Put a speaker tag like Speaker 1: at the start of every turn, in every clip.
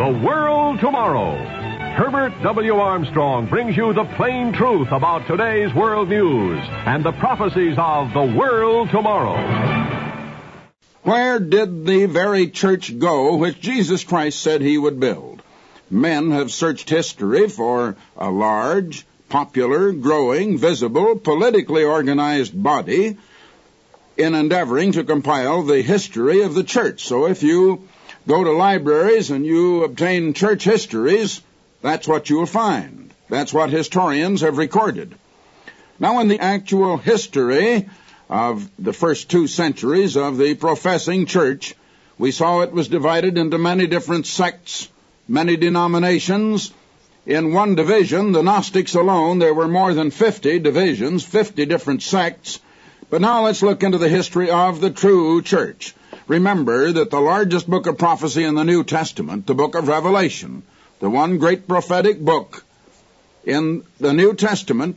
Speaker 1: The World Tomorrow. Herbert W. Armstrong brings you the plain truth about today's world news and the prophecies of the world tomorrow.
Speaker 2: Where did the very church go which Jesus Christ said he would build? Men have searched history for a large, popular, growing, visible, politically organized body in endeavoring to compile the history of the church. So if you go to libraries and you obtain church histories, that's what you'll find. That's what historians have recorded. Now, in the actual history of the first 2 centuries of the professing church, we saw it was divided into many different sects, many denominations. In one division, the Gnostics alone, there were more than 50 divisions, 50 different sects. But now let's look into the history of the true church. Remember that the largest book of prophecy in the New Testament, the book of Revelation, the one great prophetic book in the New Testament,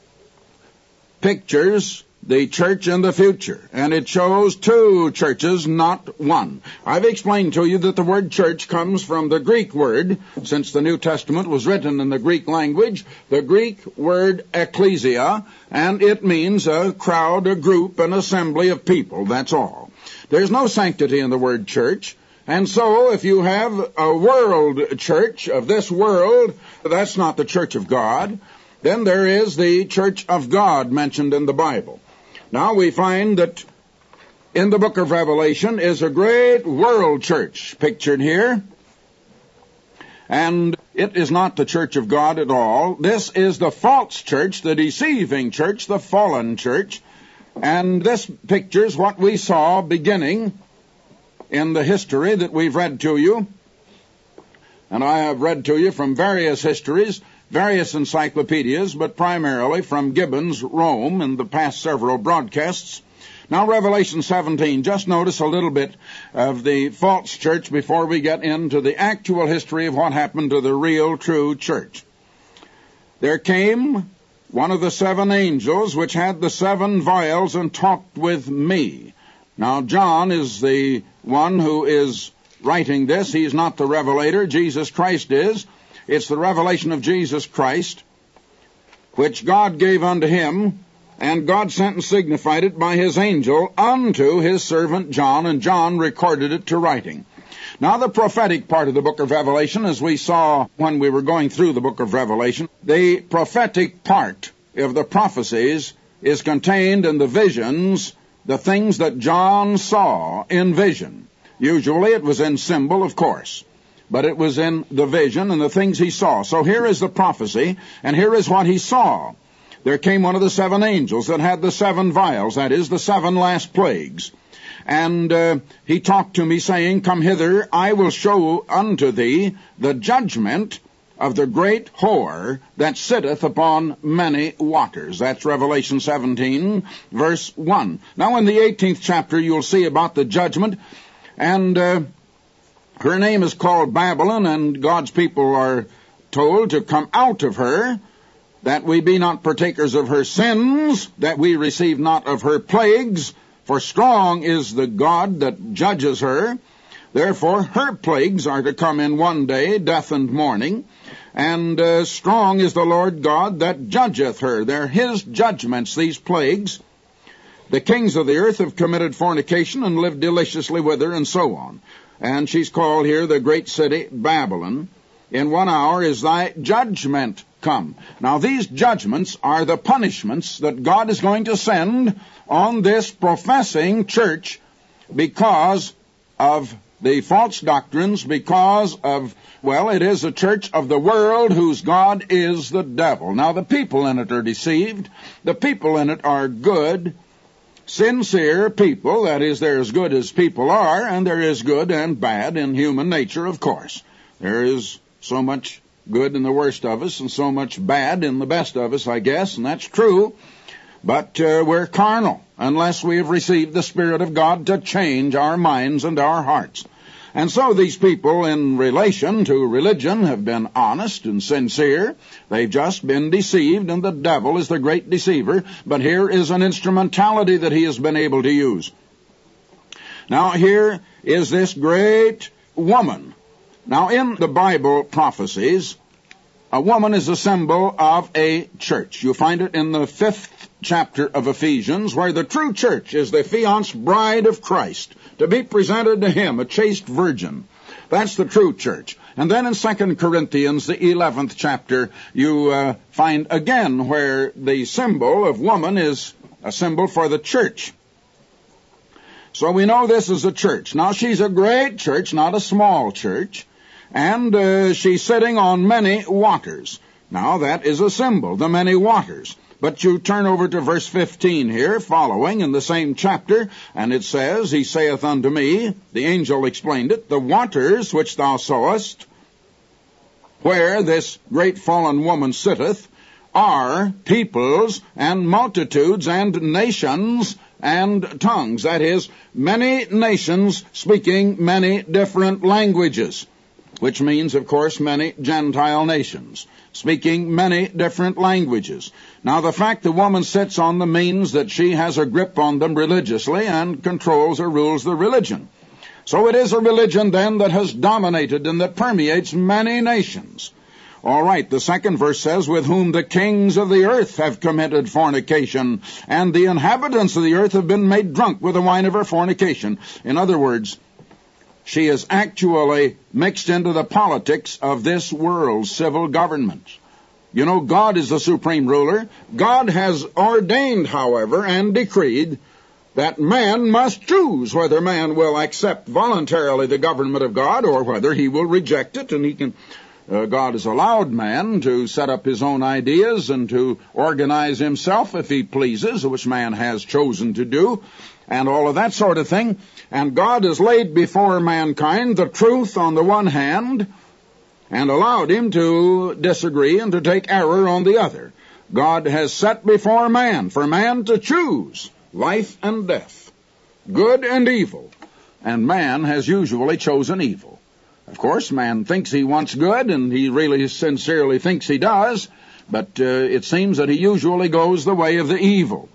Speaker 2: pictures the church in the future, and it shows 2 churches, not one. I've explained to you that the word church comes from the Greek word, since the New Testament was written in the Greek language, the Greek word ecclesia, and it means a crowd, a group, an assembly of people, that's all. There's no sanctity in the word church. And so, if you have a world church of this world, that's not the church of God. Then there is the church of God mentioned in the Bible. Now we find that in the book of Revelation is a great world church pictured here. And it is not the church of God at all. This is the false church, the deceiving church, the fallen church. And this pictures what we saw beginning in the history that we've read to you. And I have read to you from various histories, various encyclopedias, but primarily from Gibbon's Rome in the past several broadcasts. Now, Revelation 17, just notice a little bit of the false church before we get into the actual history of what happened to the real, true church. There came one of the 7 angels which had the 7 vials and talked with me. Now, John is the one who is writing this. He's not the revelator. Jesus Christ is. It's the revelation of Jesus Christ, which God gave unto him, and God sent and signified it by his angel unto his servant John, and John recorded it to writing. Now, the prophetic part of the book of Revelation, as we saw when we were going through the book of Revelation, the prophetic part of the prophecies is contained in the visions, the things that John saw in vision. Usually it was in symbol, of course, but it was in the vision and the things he saw. So here is the prophecy, and here is what he saw. There came one of the 7 angels that had the 7 vials, that is, the 7 last plagues. And he talked to me, saying, Come hither, I will show unto thee the judgment of the great whore that sitteth upon many waters. That's Revelation 17, verse 1. Now in the 18th chapter you'll see about the judgment, and her name is called Babylon, and God's people are told to come out of her, that we be not partakers of her sins, that we receive not of her plagues, for strong is the God that judges her. Therefore her plagues are to come in one day, death and mourning. And strong is the Lord God that judgeth her. They're his judgments, these plagues. The kings of the earth have committed fornication and lived deliciously with her, and so on. And she's called here the great city Babylon. In 1 hour is thy judgment come. Now these judgments are the punishments that God is going to send on this professing church because of the false doctrines, because of, well, it is a church of the world whose God is the devil. Now the people in it are deceived. The people in it are good, sincere people. That is, they're as good as people are, and there is good and bad in human nature, of course. There is so much good in the worst of us and so much bad in the best of us, I guess, and that's true. But we're carnal unless we have received the Spirit of God to change our minds and our hearts. And so these people in relation to religion have been honest and sincere. They've just been deceived, and the devil is the great deceiver. But here is an instrumentality that he has been able to use. Now here is this great woman Now, in the Bible prophecies, a woman is a symbol of a church. You find it in the 5th chapter of Ephesians, where the true church is the fianced bride of Christ, to be presented to him, a chaste virgin. That's the true church. And then in 2 Corinthians, the 11th chapter, you find again where the symbol of woman is a symbol for the church. So we know this is a church. Now, she's a great church, not a small church. And she's sitting on many waters. Now, that is a symbol, the many waters. But you turn over to verse 15 here, following in the same chapter, and it says, He saith unto me, the angel explained it, the waters which thou sawest, where this great fallen woman sitteth, are peoples and multitudes and nations and tongues. That is, many nations speaking many different languages, which means, of course, many Gentile nations, speaking many different languages. Now, the fact the woman sits on them means that she has a grip on them religiously and controls or rules the religion. So it is a religion, then, that has dominated and that permeates many nations. All right, the second verse says, with whom the kings of the earth have committed fornication, and the inhabitants of the earth have been made drunk with the wine of her fornication. In other words, she is actually mixed into the politics of this world's civil government. You know, God is the supreme ruler. God has ordained, however, and decreed that man must choose whether man will accept voluntarily the government of God or whether he will reject it. And God has allowed man to set up his own ideas and to organize himself if he pleases, which man has chosen to do, and all of that sort of thing. And God has laid before mankind the truth on the one hand and allowed him to disagree and to take error on the other. God has set before man for man to choose life and death, good and evil, and man has usually chosen evil. Of course, man thinks he wants good, and he really sincerely thinks he does, but it seems that he usually goes the way of the evil.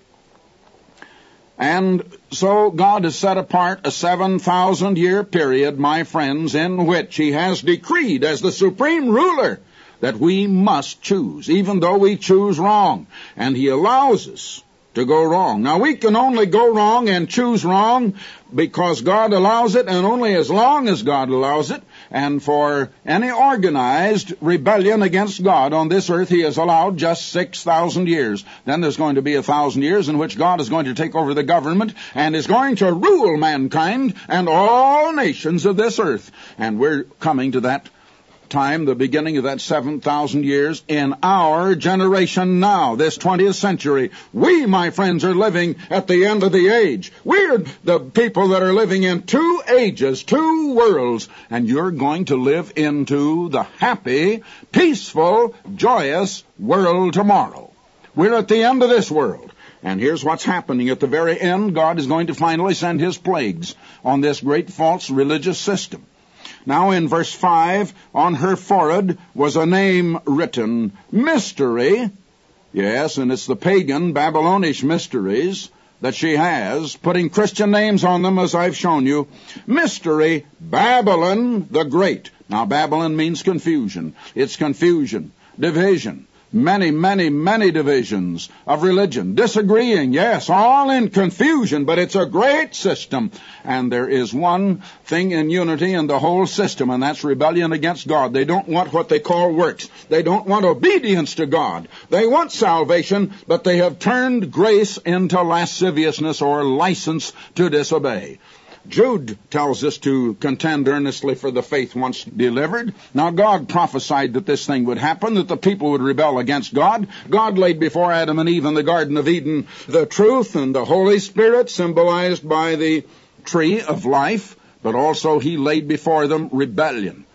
Speaker 2: And so God has set apart a 7,000-year period, my friends, in which he has decreed as the supreme ruler that we must choose, even though we choose wrong. And he allows us to go wrong. Now, we can only go wrong and choose wrong because God allows it, and only as long as God allows it. And for any organized rebellion against God on this earth, he has allowed just 6,000 years. Then there's going to be 1,000 years in which God is going to take over the government and is going to rule mankind and all nations of this earth. And we're coming to that time, the beginning of that 7,000 years in our generation now, this 20th century. We, my friends, are living at the end of the age. We're the people that are living in two ages, two worlds, and you're going to live into the happy, peaceful, joyous world tomorrow. We're at the end of this world. And here's what's happening. At the very end, God is going to finally send his plagues on this great false religious system. Now in verse 5, on her forehead was a name written, Mystery. Yes, and it's the pagan Babylonish mysteries that she has, putting Christian names on them as I've shown you. Mystery, Babylon the Great. Now Babylon means confusion. It's confusion, division. Many, many, many divisions of religion, disagreeing, yes, all in confusion, but it's a great system. And there is one thing in unity in the whole system, and that's rebellion against God. They don't want what they call works. They don't want obedience to God. They want salvation, but they have turned grace into lasciviousness or license to disobey. Jude tells us to contend earnestly for the faith once delivered. Now, God prophesied that this thing would happen, that the people would rebel against God. God laid before Adam and Eve in the Garden of Eden the truth and the Holy Spirit, symbolized by the tree of life, but also he laid before them rebellion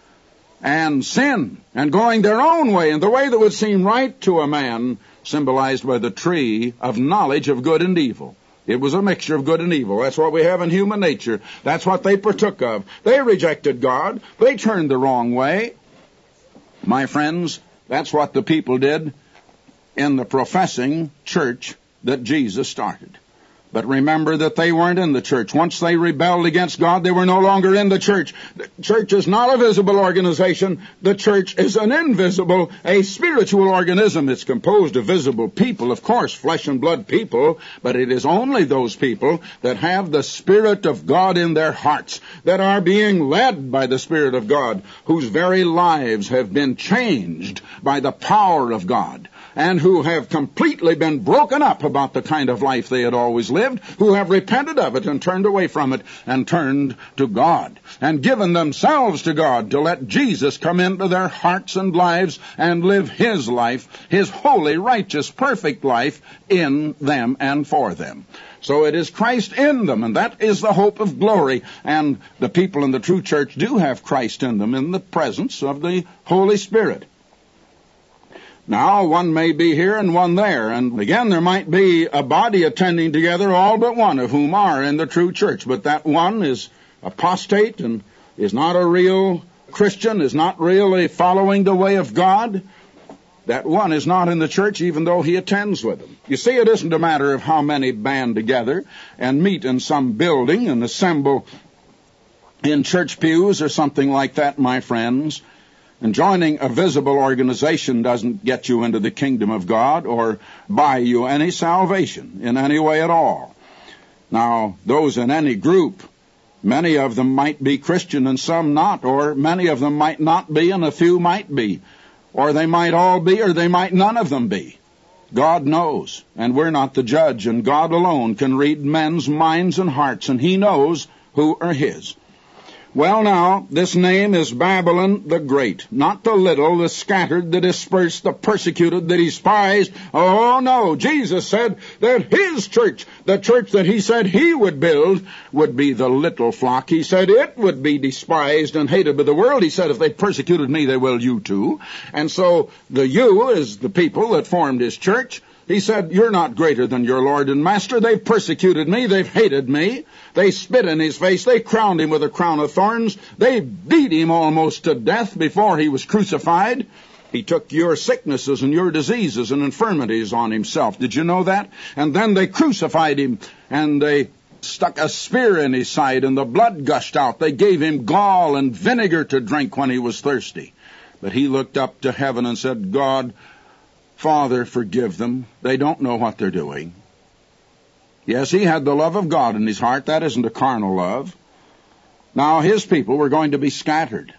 Speaker 2: and sin and going their own way, and the way that would seem right to a man, symbolized by the tree of knowledge of good and evil. It was a mixture of good and evil. That's what we have in human nature. That's what they partook of. They rejected God. They turned the wrong way. My friends, that's what the people did in the professing church that Jesus started. But remember that they weren't in the church. Once they rebelled against God, they were no longer in the church. The church is not a visible organization. The church is an invisible, a spiritual organism. It's composed of visible people, of course, flesh and blood people, but it is only those people that have the Spirit of God in their hearts, that are being led by the Spirit of God, whose very lives have been changed by the power of God, and who have completely been broken up about the kind of life they had always lived, who have repented of it and turned away from it and turned to God and given themselves to God to let Jesus come into their hearts and lives and live His life, His holy, righteous, perfect life in them and for them. So it is Christ in them, and that is the hope of glory. And the people in the true church do have Christ in them in the presence of the Holy Spirit. Now, one may be here and one there, and again there might be a body attending together, all but one of whom are in the true church, but that one is apostate and is not a real Christian, is not really following the way of God. That one is not in the church even though he attends with them. You see, it isn't a matter of how many band together and meet in some building and assemble in church pews or something like that, my friends. And joining a visible organization doesn't get you into the kingdom of God or buy you any salvation in any way at all. Now, those in any group, many of them might be Christian and some not, or many of them might not be and a few might be, or they might all be or they might none of them be. God knows, and we're not the judge, and God alone can read men's minds and hearts, and He knows who are His. Well, now, this name is Babylon the Great, not the little, the scattered, the dispersed, the persecuted, the despised. Oh, no, Jesus said that His church, the church that He said He would build, would be the little flock. He said it would be despised and hated by the world. He said, if they persecuted me, they will you too. And so the you is the people that formed His church. He said, you're not greater than your Lord and Master. They've persecuted me. They've hated me. They spit in His face. They crowned Him with a crown of thorns. They beat Him almost to death before He was crucified. He took your sicknesses and your diseases and infirmities on Himself. Did you know that? And then they crucified Him, and they stuck a spear in His side, and the blood gushed out. They gave Him gall and vinegar to drink when He was thirsty. But He looked up to heaven and said, God, Father, forgive them. They don't know what they're doing. Yes, He had the love of God in His heart. That isn't a carnal love. Now, His people were going to be scattered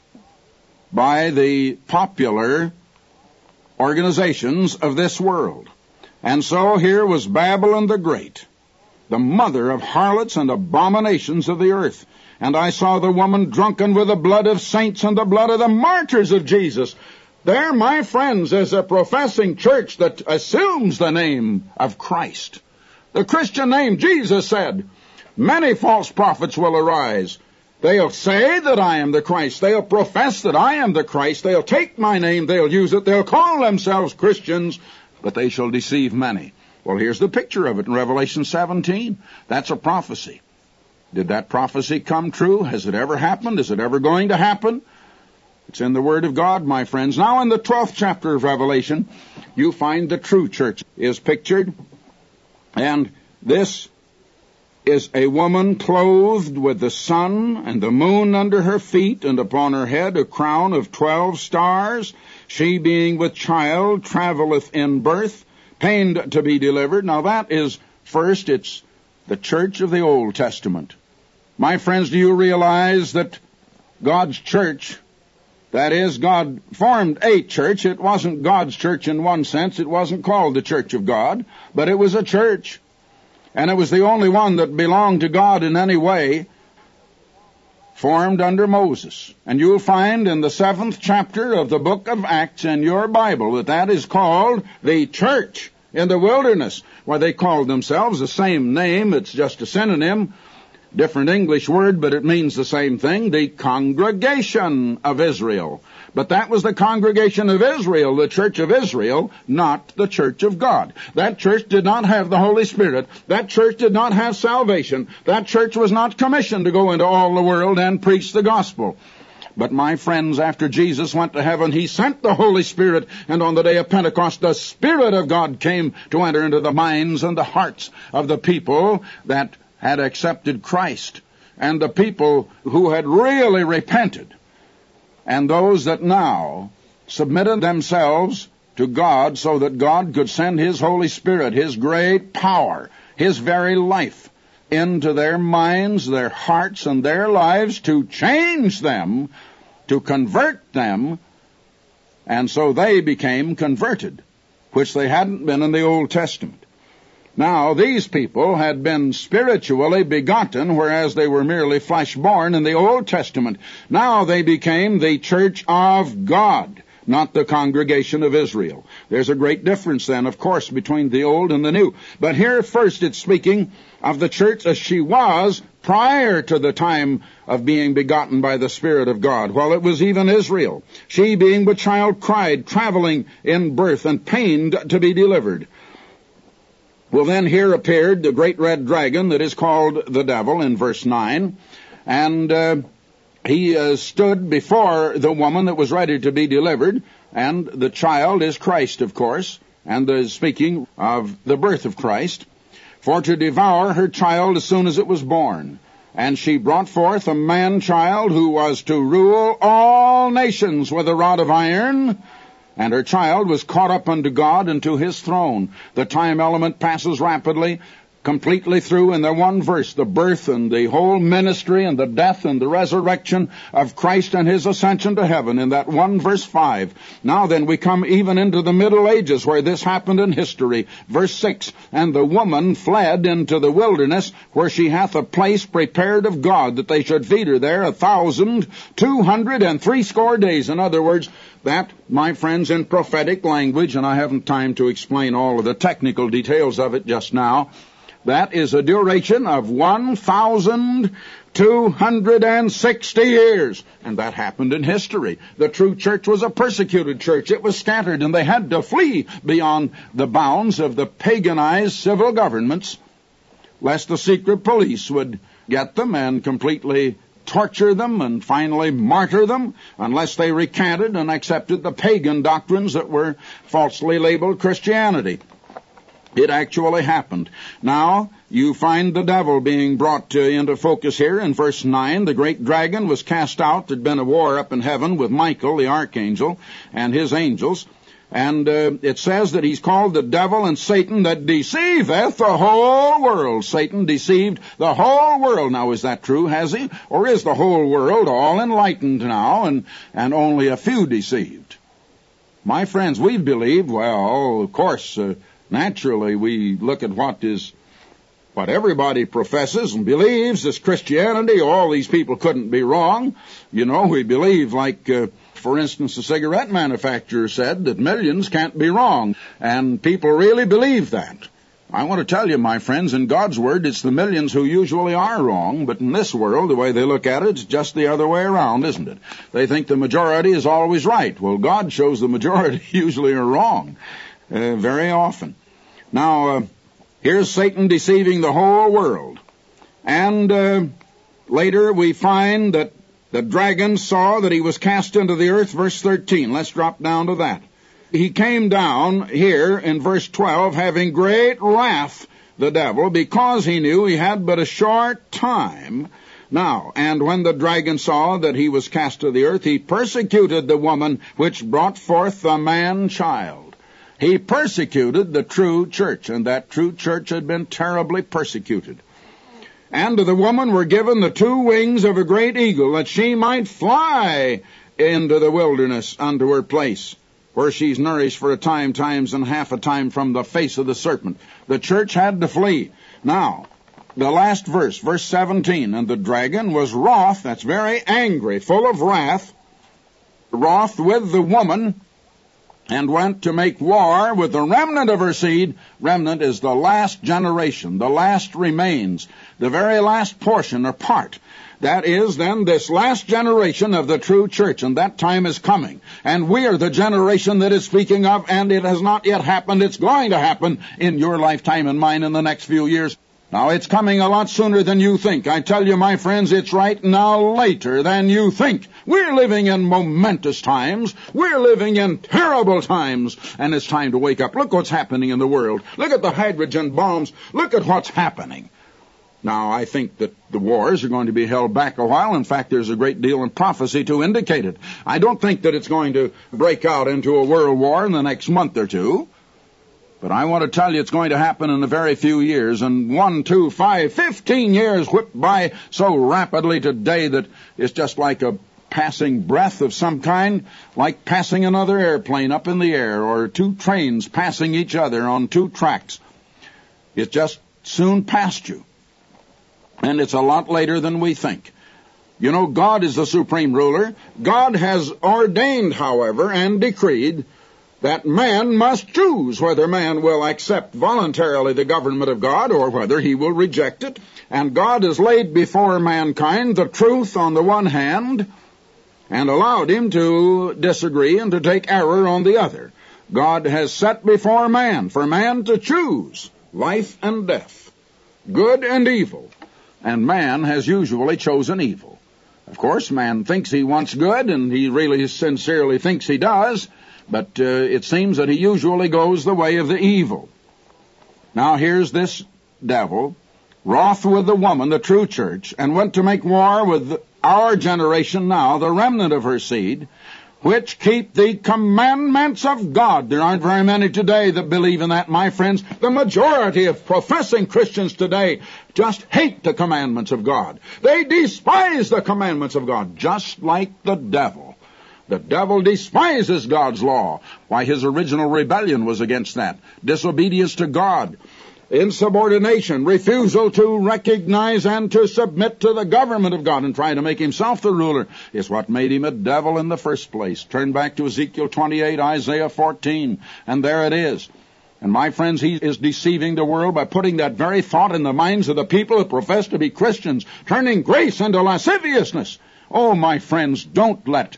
Speaker 2: by the popular organizations of this world. And so here was Babylon the Great, the mother of harlots and abominations of the earth. And I saw the woman drunken with the blood of saints and the blood of the martyrs of Jesus. There, my friends, is a professing church that assumes the name of Christ. The Christian name, Jesus said, many false prophets will arise. They'll say that I am the Christ. They'll profess that I am the Christ. They'll take my name. They'll use it. They'll call themselves Christians, but they shall deceive many. Well, here's the picture of it in Revelation 17. That's a prophecy. Did that prophecy come true? Has it ever happened? Is it ever going to happen? It's in the Word of God, my friends. Now, in the 12th chapter of Revelation, you find the true church is pictured. And this is a woman clothed with the sun and the moon under her feet, and upon her head a crown of 12 stars. She, being with child, traveleth in birth, pained to be delivered. Now, that is, first, it's the church of the Old Testament. My friends, do you realize that God's church, that is, God formed a church. It wasn't God's church in one sense. It wasn't called the church of God, but it was a church. And it was the only one that belonged to God in any way, formed under Moses. And you'll find in the 7th chapter of the book of Acts in your Bible that that is called the church in the wilderness, where they called themselves the same name. It's just a synonym. Different English word, but it means the same thing, the congregation of Israel. But that was the congregation of Israel, the church of Israel, not the church of God. That church did not have the Holy Spirit. That church did not have salvation. That church was not commissioned to go into all the world and preach the gospel. But my friends, after Jesus went to heaven, he sent the Holy Spirit, and on the day of Pentecost, the Spirit of God came to enter into the minds and the hearts of the people that had accepted Christ, and the people who had really repented, and those that now submitted themselves to God so that God could send His Holy Spirit, His great power, His very life, into their minds, their hearts, and their lives to change them, to convert them, and so they became converted, which they hadn't been in the Old Testament. Now, these people had been spiritually begotten, whereas they were merely flesh-born in the Old Testament. Now they became the church of God, not the congregation of Israel. There's a great difference then, of course, between the Old and the New. But here first it's speaking of the church as she was prior to the time of being begotten by the Spirit of God, while it was even Israel. She, being but child, cried, traveling in birth, and pained to be delivered. Well, then here appeared the great red dragon that is called the devil in verse 9, and he stood before the woman that was ready to be delivered, and the child is Christ, of course, and speaking of the birth of Christ, for to devour her child as soon as it was born. And she brought forth a man-child who was to rule all nations with a rod of iron, and her child was caught up unto God and to His throne. The time element passes rapidly, completely through in the one verse, the birth and the whole ministry and the death and the resurrection of Christ and His ascension to heaven in that one verse 5. Now then we come even into the Middle Ages where this happened in history. Verse 6, and the woman fled into the wilderness where she hath a place prepared of God that they should feed her there 1,260 days. In other words, that, my friends, in prophetic language, and I haven't time to explain all of the technical details of it just now, that is a duration of 1,260 years. And that happened in history. The true church was a persecuted church. It was scattered, and they had to flee beyond the bounds of the paganized civil governments, lest the secret police would get them and completely torture them and finally martyr them unless they recanted and accepted the pagan doctrines that were falsely labeled Christianity. It actually happened. Now, you find the devil being brought into focus here in verse 9. The great dragon was cast out. There'd been a war up in heaven with Michael, the archangel, and his angels. And it says that he's called the devil and Satan that deceiveth the whole world. Satan deceived the whole world. Now, is that true? Has he? Or is the whole world all enlightened now and only a few deceived? My friends, we've believed, well, of course, naturally, we look at what everybody professes and believes is Christianity. All these people couldn't be wrong. You know, we believe, like, for instance, the cigarette manufacturer said that millions can't be wrong. And people really believe that. I want to tell you, my friends, in God's Word, it's the millions who usually are wrong. But in this world, the way they look at it, it's just the other way around, isn't it? They think the majority is always right. Well, God shows the majority usually are wrong. Very often. Now, here's Satan deceiving the whole world. And later we find that the dragon saw that he was cast into the earth, verse 13. Let's drop down to that. He came down here in verse 12, having great wrath, the devil, because he knew he had but a short time. Now, and when the dragon saw that he was cast to the earth, he persecuted the woman which brought forth the man-child. He persecuted the true church, and that true church had been terribly persecuted. And to the woman were given the 2 wings of a great eagle, that she might fly into the wilderness unto her place, where she's nourished for a time, times and half a time from the face of the serpent. The church had to flee. Now, the last verse, verse 17, and the dragon was wroth, that's very angry, full of wrath, wroth with the woman, and went to make war with the remnant of her seed. Remnant is the last generation, the last remains, the very last portion or part. That is then this last generation of the true church, and that time is coming. And we are the generation that is speaking of, and it has not yet happened. It's going to happen in your lifetime and mine in the next few years. Now, it's coming a lot sooner than you think. I tell you, my friends, it's right now later than you think We're living in momentous times. We're living in terrible times. And it's time to wake up. Look what's happening in the world. Look at the hydrogen bombs. Look at what's happening. Now, I think that the wars are going to be held back a while. In fact, there's a great deal in prophecy to indicate it. I don't think that it's going to break out into a world war in the next month or two. But I want to tell you it's going to happen in a very few years. And 1, 2, 5, 15 years whip by so rapidly today that it's just like a passing breath of some kind, like passing another airplane up in the air or two trains passing each other on two tracks. It's just soon past you. And it's a lot later than we think. You know, God is the supreme ruler. God has ordained, however, and decreed that man must choose whether man will accept voluntarily the government of God or whether he will reject it. And God has laid before mankind the truth on the one hand and allowed him to disagree and to take error on the other. God has set before man for man to choose life and death, good and evil. And man has usually chosen evil. Of course, man thinks he wants good, and he really sincerely thinks he does, but it seems that he usually goes the way of the evil. Now here's this devil, wroth with the woman, the true church, and went to make war with our generation now, the remnant of her seed, which keep the commandments of God. There aren't very many today that believe in that, my friends. The majority of professing Christians today just hate the commandments of God. They despise the commandments of God, just like the devil. The devil despises God's law. Why, his original rebellion was against that. Disobedience to God, insubordination, refusal to recognize and to submit to the government of God and try to make himself the ruler is what made him a devil in the first place. Turn back to Ezekiel 28, Isaiah 14, and there it is. And my friends, he is deceiving the world by putting that very thought in the minds of the people who profess to be Christians, turning grace into lasciviousness. Oh, my friends, don't let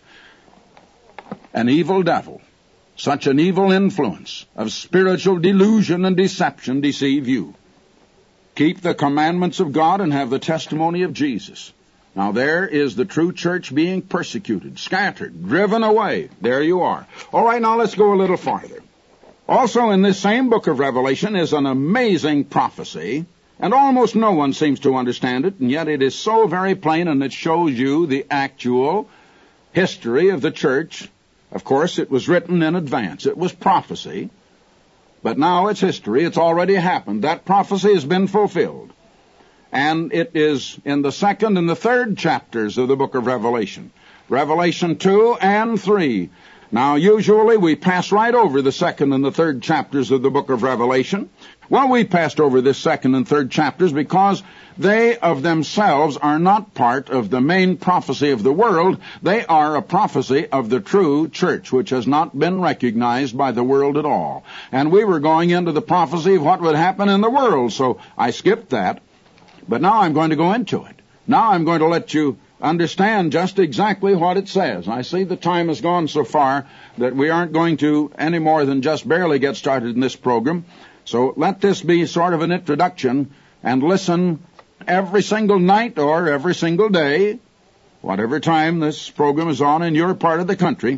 Speaker 2: an evil devil, such an evil influence of spiritual delusion and deception deceive you. Keep the commandments of God and have the testimony of Jesus. Now there is the true church being persecuted, scattered, driven away. There you are. All right, now let's go a little farther. Also in this same book of Revelation is an amazing prophecy, and almost no one seems to understand it, and yet it is so very plain, and it shows you the actual history of the church. Of course, it was written in advance. It was prophecy. But now it's history. It's already happened. That prophecy has been fulfilled. And it is in the 2nd and the 3rd chapters of the book of Revelation. Revelation 2 and 3. Now, usually we pass right over the 2nd and the 3rd chapters of the book of Revelation. Well, we passed over this 2nd and 3rd chapters because they of themselves are not part of the main prophecy of the world. They are a prophecy of the true church, which has not been recognized by the world at all. And we were going into the prophecy of what would happen in the world, so I skipped that. But now I'm going to go into it. Now I'm going to let you understand just exactly what it says. I see the time has gone so far that we aren't going to any more than just barely get started in this program. So let this be sort of an introduction, and listen every single night or every single day, whatever time this program is on in your part of the country.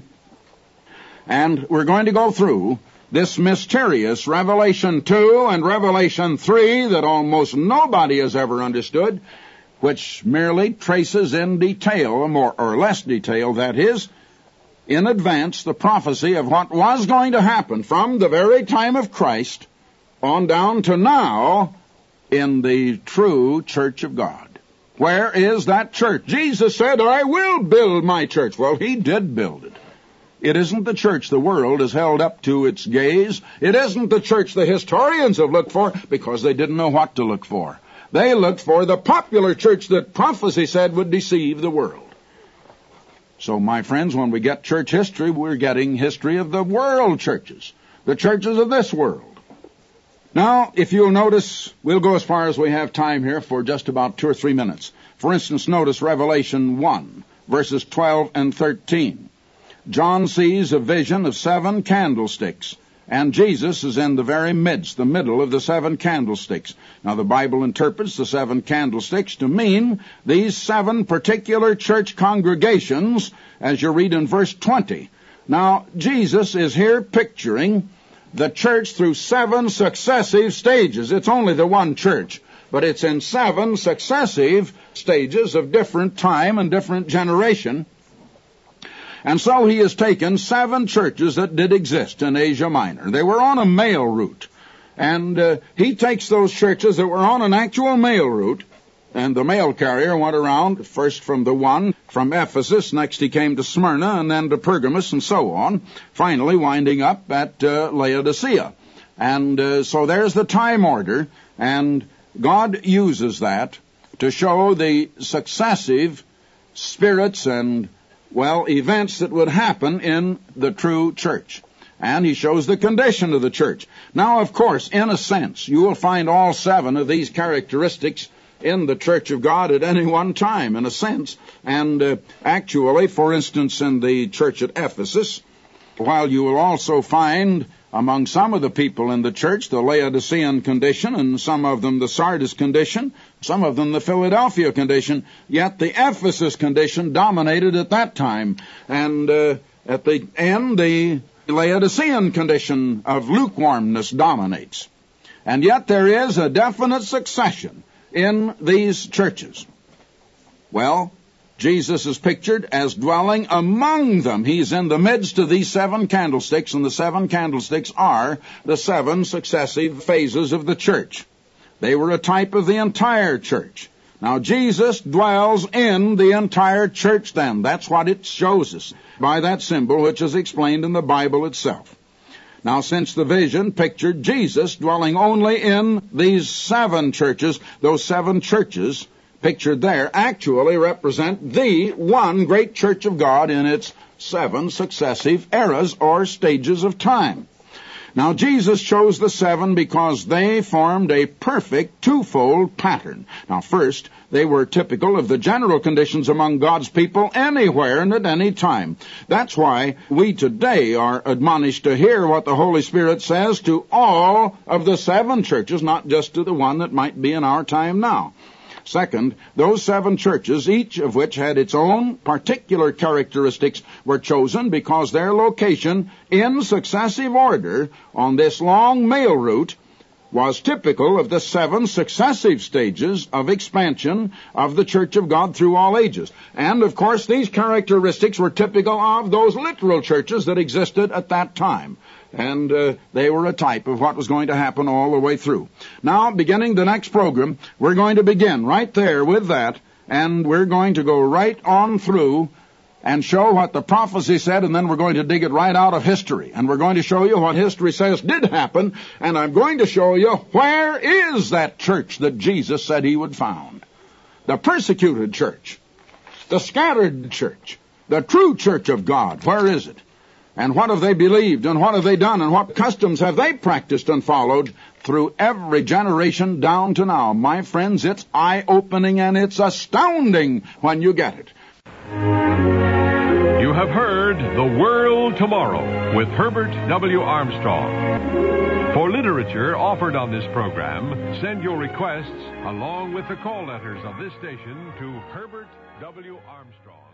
Speaker 2: And we're going to go through this mysterious Revelation 2 and Revelation 3 that almost nobody has ever understood, which merely traces in detail, more or less detail, that is, in advance, the prophecy of what was going to happen from the very time of Christ on down to now in the true church of God. Where is that church? Jesus said, I will build my church. Well, he did build it. It isn't the church the world has held up to its gaze. It isn't the church the historians have looked for because they didn't know what to look for. They looked for the popular church that prophecy said would deceive the world. So, my friends, when we get church history, we're getting history of the world churches, the churches of this world. Now, if you'll notice, we'll go as far as we have time here for just about 2 or 3 minutes. For instance, notice Revelation 1, verses 12 and 13. John sees a vision of 7 candlesticks, And Jesus is in the very midst, the middle of the seven candlesticks. Now, the Bible interprets the seven candlesticks to mean these seven particular church congregations, as you read in verse 20. Now, Jesus is here picturing the church through seven successive stages. It's only the one church, but it's in seven successive stages of different time and different generation. And so he has taken seven churches that did exist in Asia Minor. They were on a mail route. And he takes those churches that were on an actual mail route, and the mail carrier went around first from Ephesus, next he came to Smyrna, and then to Pergamos, and so on, finally winding up at Laodicea. And so there's the time order, and God uses that to show the successive spirits and events that would happen in the true church. And he shows the condition of the church. Now, of course, in a sense, you will find all seven of these characteristics in the church of God at any one time, in a sense. And actually, for instance, in the church at Ephesus, while you will also find among some of the people in the church the Laodicean condition, and some of them the Sardis condition, some of them the Philadelphia condition, yet the Ephesus condition dominated at that time. And at the end, the Laodicean condition of lukewarmness dominates. And yet there is a definite succession in these churches. Well, Jesus is pictured as dwelling among them. He's in the midst of these seven candlesticks, and the seven candlesticks are the seven successive phases of the church. They were a type of the entire church. Now, Jesus dwells in the entire church then. That's what it shows us by that symbol which is explained in the Bible itself. Now, since the vision pictured Jesus dwelling only in these seven churches, those seven churches pictured there actually represent the one great church of God in its seven successive eras or stages of time. Now, Jesus chose the seven because they formed a perfect twofold pattern. Now, first, they were typical of the general conditions among God's people anywhere and at any time. That's why we today are admonished to hear what the Holy Spirit says to all of the seven churches, not just to the one that might be in our time now. Second, those seven churches, each of which had its own particular characteristics, were chosen because their location in successive order on this long mail route was typical of the seven successive stages of expansion of the Church of God through all ages. And, of course, these characteristics were typical of those literal churches that existed at that time. And they were a type of what was going to happen all the way through. Now, beginning the next program, we're going to begin right there with that, and we're going to go right on through and show what the prophecy said, and then we're going to dig it right out of history. And we're going to show you what history says did happen, and I'm going to show you where is that church that Jesus said he would found. The persecuted church, the scattered church, the true church of God, where is it? And what have they believed, and what have they done, and what customs have they practiced and followed through every generation down to now? My friends, it's eye-opening and it's astounding when you get it.
Speaker 1: You have heard The World Tomorrow with Herbert W. Armstrong. For literature offered on this program, send your requests along with the call letters of this station to Herbert W. Armstrong.